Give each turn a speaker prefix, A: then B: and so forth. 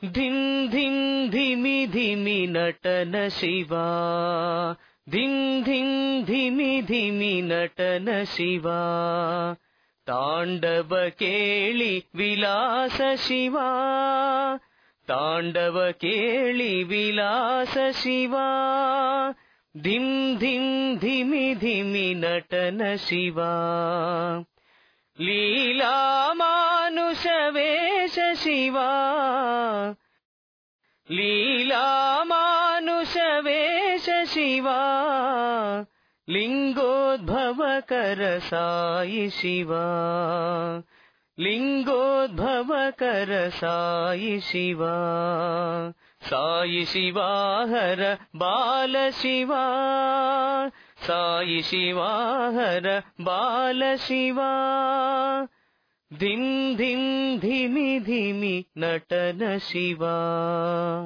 A: धिम धिम धिमि धिमि नटन शिवा, धिम धिम धिमि धिमि नटन शिवा, तांडव केळि विलास शिवा, तांडव केळि विलास शिवा, धिम धिम धिमि धिमि नटन शिवा, लीला मानुष वेश शिवा, लीला मानुष वेश शिवा, लिंगोद्भव कर साई शिवा, लिंगोद्भव कर साई शिवा, साई शिवा हर बाल शिवा, साई शिवा हर बाल शिवा, धिम धिम धिमि धिमि नटन शिवा।